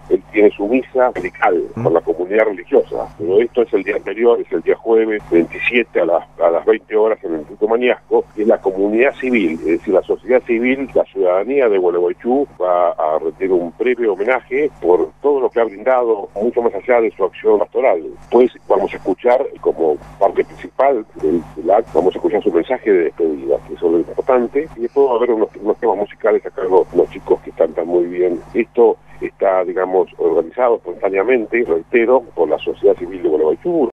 él tiene su misa dominical con la comunidad religiosa, pero esto es el día anterior, es el día jueves 27 a las 20 horas en el Instituto Mañasco, y la comunidad civil, es decir, la sociedad civil, la ciudadanía de Gualeguaychú va a rendir un previo homenaje por todo lo que ha brindado, mucho más allá de su acción pastoral. Pues vamos a escuchar, como parte principal del acto, vamos a escuchar su mensaje de despedida, que eso es lo importante, y después va a haber unos temas musicales a cargo de los chicos que cantan muy bien. Esto está, digamos, organizado espontáneamente, reitero, por la sociedad civil de Gualeguaychú.